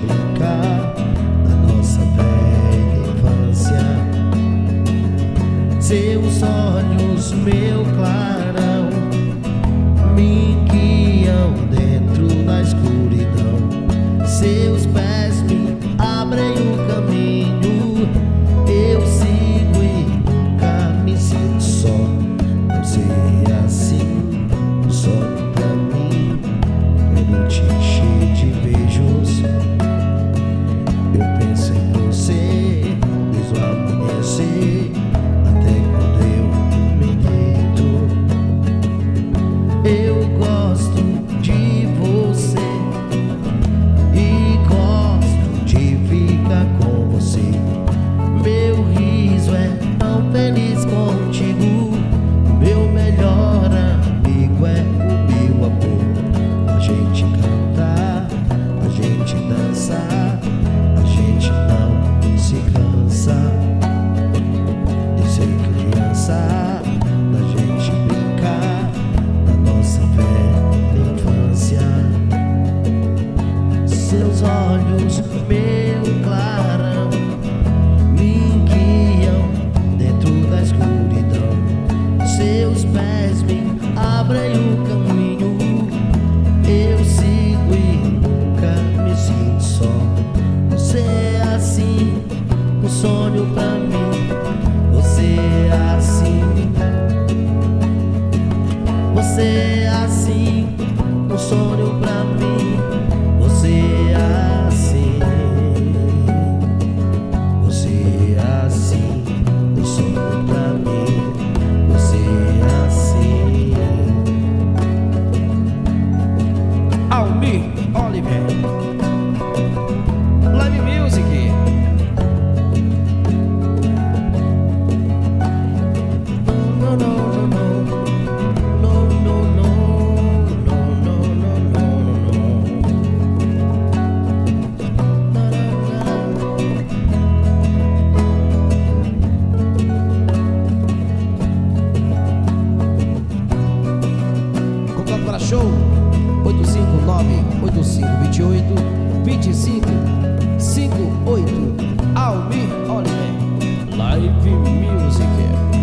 brincar na nossa velha infância. Seus olhos, meu clarão, me guiam dentro da escuridão. Seus pés me abrem o caminho. Eu sigo e nunca me sinto só. Não sei assim, só pra mim. Quero te encher de beijos. Eu penso em você desde o amanhecer até quando eu me deito. Eu gosto de você e gosto de ficar com você. Meu riso é tão feliz contigo. Meu melhor amigo é o meu amor. A gente canta, a gente dança, a gente não se cansa de ser criança, da gente brincar na nossa velha infância. Seus olhos, meu clarão, me guiam dentro da escuridão. Seus pés me abrem o caminho. Eu sigo e nunca me sinto só. Você é assim, um sonho pra mim. Você é assim, você é assim, um sonho pra mim. Você é assim, você é assim, um sonho pra mim. Você é assim. Almir Oliver, Live Music. No, no, no, no, no, no, no, no, no, no, no. Contato para show 859-8528-2558. Almir Oliver, Live Music.